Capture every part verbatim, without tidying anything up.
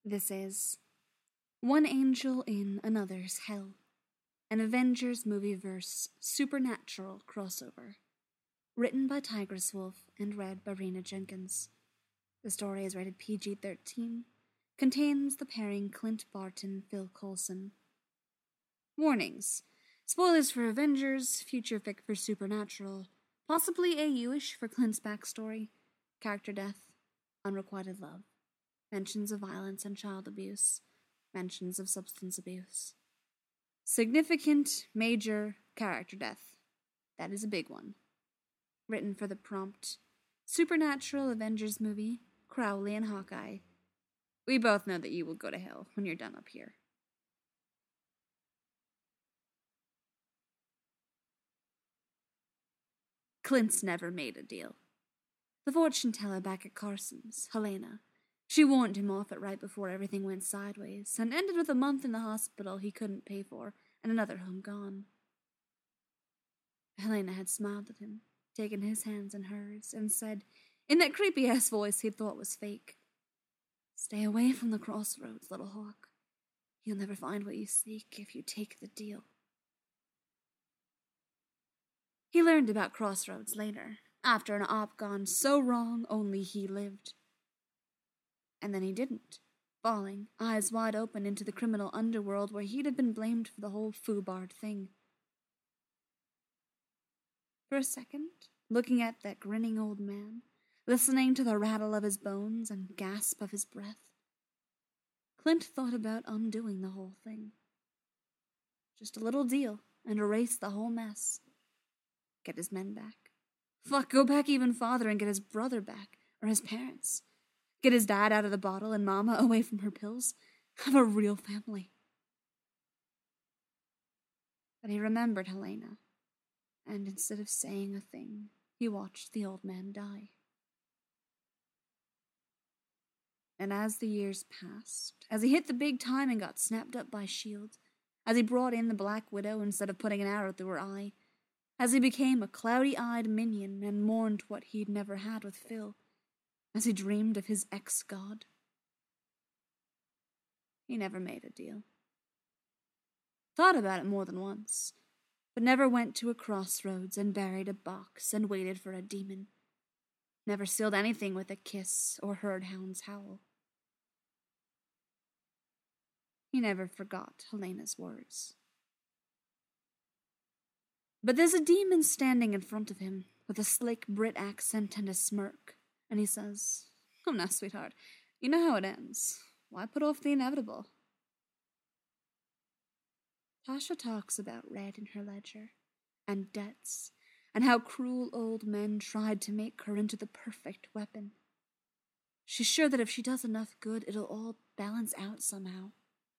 This is One Angel in Another's Hell, an Avengers movie-verse supernatural crossover, written by Tigress Wolf and read by Rena Jenkins. The story is rated P G thirteen, contains the pairing Clint Barton, Phil Coulson. Warnings: spoilers for Avengers, future fic for Supernatural, possibly A U-ish for Clint's backstory, character death, unrequited love, mentions of violence and child abuse, mentions of substance abuse. Significant, major character death. That is a big one. Written for the prompt Supernatural Avengers movie, Crowley and Hawkeye. We both know that you will go to hell when you're done up here. Clint's never made a deal. The fortune teller back at Carson's, Helena, she warned him off it right before everything went sideways, and ended with a month in the hospital he couldn't pay for, and another home gone. Helena had smiled at him, taken his hands in hers, and said, in that creepy-ass voice he'd thought was fake, "Stay away from the crossroads, little hawk. You'll never find what you seek if you take the deal." He learned about Crossroads later, after an op gone so wrong only he lived. And then he didn't, falling, eyes wide open, into the criminal underworld where he'd have been blamed for the whole foobard thing. For a second, looking at that grinning old man, listening to the rattle of his bones and gasp of his breath, Clint thought about undoing the whole thing. Just a little deal, and erase the whole mess. Get his men back. Fuck, go back even farther and get his brother back, or his parents. Get his dad out of the bottle and Mama away from her pills. Have a real family. But he remembered Helena, and instead of saying a thing, he watched the old man die. And as the years passed, as he hit the big time and got snapped up by S H I E L D, as he brought in the Black Widow instead of putting an arrow through her eye, as he became a cloudy-eyed minion and mourned what he'd never had with Phil, as he dreamed of his ex-god, he never made a deal. Thought about it more than once, but never went to a crossroads and buried a box and waited for a demon. Never sealed anything with a kiss or heard hounds howl. He never forgot Helena's words. But there's a demon standing in front of him, with a slick Brit accent and a smirk, and he says, "Come now, sweetheart, you know how it ends. Why put off the inevitable?" Tasha talks about red in her ledger, and debts, and how cruel old men tried to make her into the perfect weapon. She's sure that if she does enough good, it'll all balance out somehow.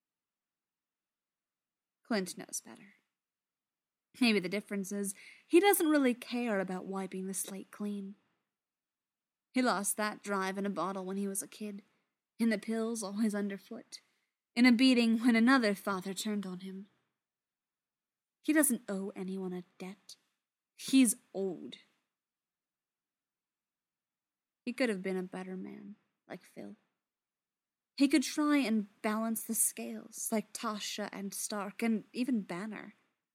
Clint knows better. Maybe the difference is he doesn't really care about wiping the slate clean. He lost that drive in a bottle when he was a kid, in the pills always underfoot, in a beating when another father turned on him. He doesn't owe anyone a debt. He's old. He could have been a better man, like Phil. He could try and balance the scales, like Tasha and Stark, and even Banner.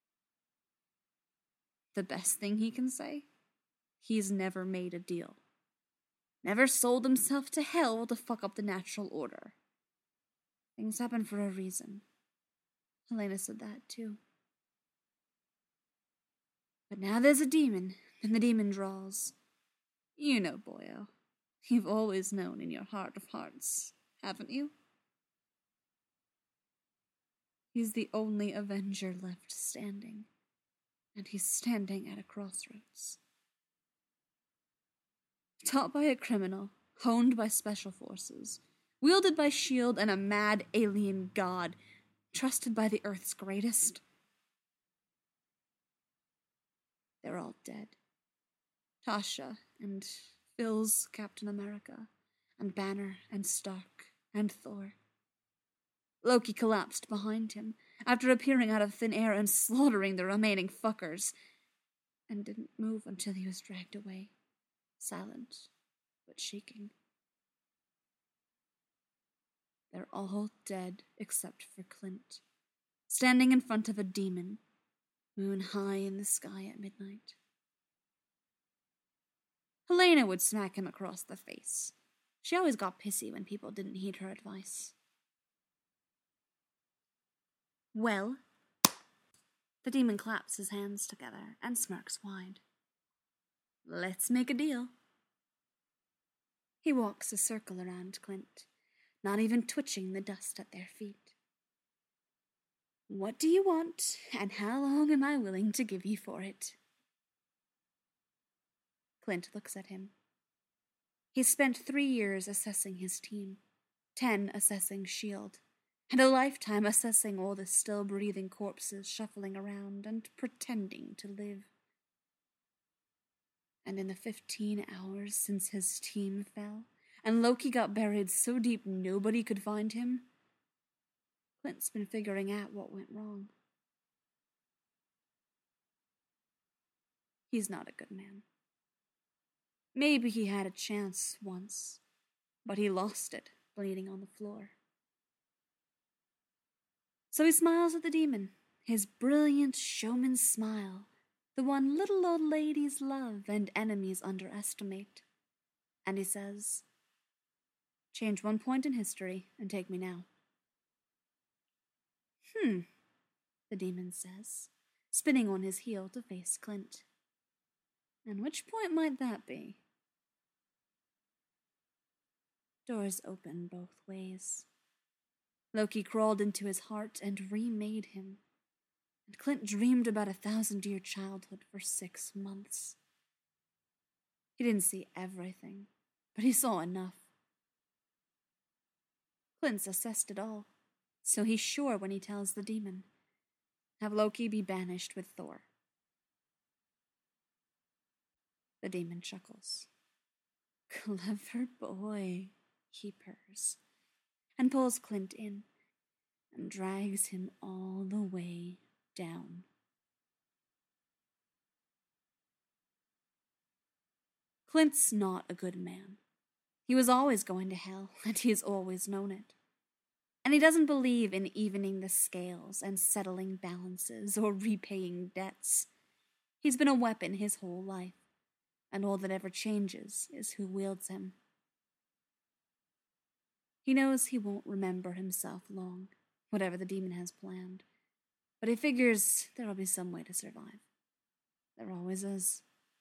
The best thing he can say? He's never made a deal. Never sold himself to hell to fuck up the natural order. Things happen for a reason. Helena said that, too. But now there's a demon, and the demon draws. You know, boyo. You've always known in your heart of hearts, haven't you? He's the only Avenger left standing, and he's standing at a crossroads. Taught by a criminal, honed by special forces, wielded by S H I E L D and a mad alien god, trusted by the Earth's greatest. They're all dead. Tasha and Phil's Captain America, and Banner and Stark and Thor. Loki collapsed behind him after appearing out of thin air and slaughtering the remaining fuckers, and didn't move until he was dragged away, silent but shaking. They're all dead except for Clint, standing in front of a demon, moon high in the sky at midnight. Helena would smack him across the face. She always got pissy when people didn't heed her advice. Well, the demon claps his hands together and smirks wide. Let's make a deal. He walks a circle around Clint, not even twitching the dust at their feet. What do you want, and how long am I willing to give you for it? Clint looks at him. He's spent three years assessing his team, ten assessing S H I E L D, and a lifetime assessing all the still-breathing corpses shuffling around and pretending to live. And in the fifteen hours since his team fell, and Loki got buried so deep nobody could find him, Clint's been figuring out what went wrong. He's not a good man. Maybe he had a chance once, but he lost it, bleeding on the floor. So he smiles at the demon, his brilliant showman's smile, the one little old ladies love and enemies underestimate. And he says, change one point in history and take me now. Hmm, the demon says, spinning on his heel to face Clint. And which point might that be? Doors open both ways. Loki crawled into his heart and remade him, and Clint dreamed about a thousand-year childhood for six months. He didn't see everything, but he saw enough. Clint's assessed it all, so he's sure when he tells the demon. Have Loki be banished with Thor. The demon chuckles. Clever boy, he purrs, and pulls Clint in, and drags him all the way down. Clint's not a good man. He was always going to hell, and he has always known it. And he doesn't believe in evening the scales and settling balances or repaying debts. He's been a weapon his whole life, and all that ever changes is who wields him. He knows he won't remember himself long, whatever the demon has planned, but he figures there'll be some way to survive. There always is.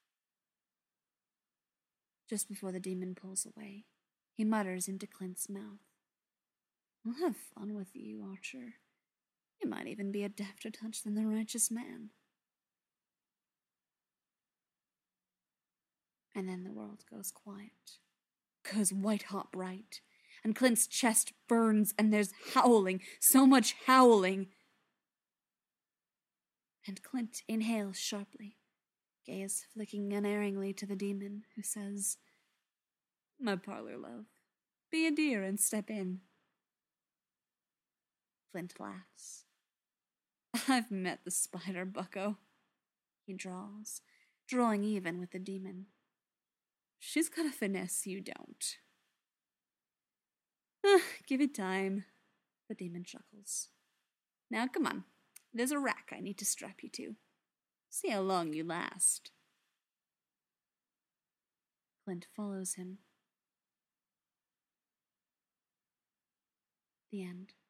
Just before the demon pulls away, he mutters into Clint's mouth, I'll have fun with you, Archer. You might even be a defter touch than the righteous man. And then the world goes quiet, goes white-hot bright, and Clint's chest burns, and there's howling, so much howling. And Clint inhales sharply, gaze flicking unerringly to the demon, who says, My parlor love, be a dear and step in. Clint laughs. I've met the spider, bucko, he draws, drawing even with the demon. She's got a finesse you don't. Ah, give it time, the demon chuckles. Now come on, there's a rack I need to strap you to. See how long you last. Clint follows him. The end.